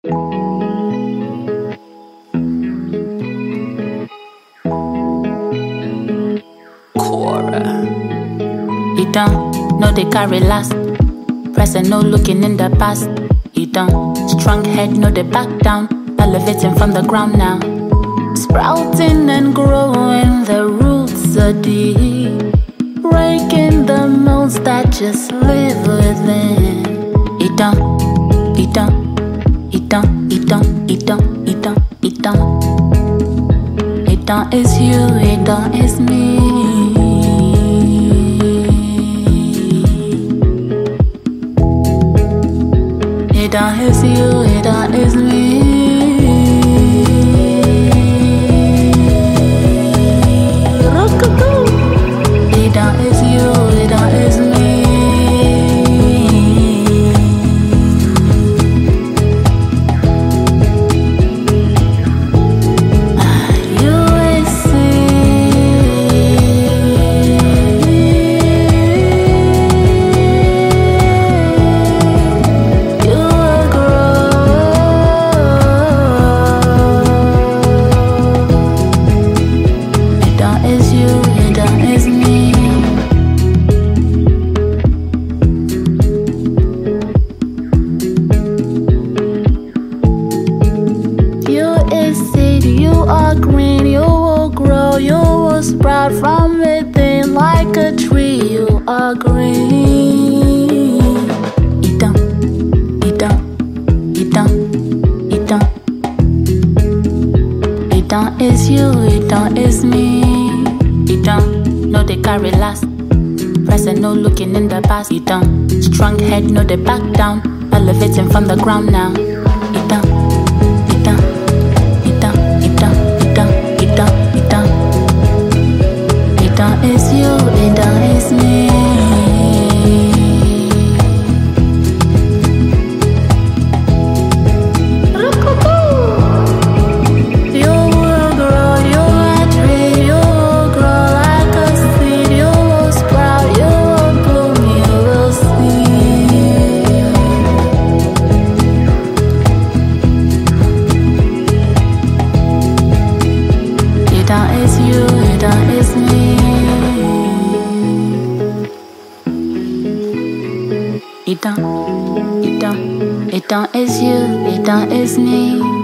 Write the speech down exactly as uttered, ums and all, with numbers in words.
Cora. You don't know they carry last. Pressing, no looking in the past. You don't strong head, no they back down. Elevating from the ground now. Sprouting and growing, the roots are deep. Breaking the molds that just live within. You don't, you don't, you don't, you don't, you don't, you don't, you don't. It don't is you, it don't is me. It don't is you, it don't is me. It don't is you, it don't is me. You will see. You will grow. It don't is you, it don't is me. You is seed, you are green, you will grow, you will sprout from within like a tree. You are green. You don't, you don't, you don't, you don't. It don't is you, it don't is me. You don't know they carry last. Pressing, no looking in the past. You don't strong head, no they back down. Elevating from the ground now. You don't, you don't, you don't, you don't, you don't, you don't, you don't. It don't is you, it don't is me. You will grow, you are tree, you will grow like a seed, you will sprout, you will bloom, you will see. It don't is you, it don't is me. It don't, it don't, it don't is you, it don't is me.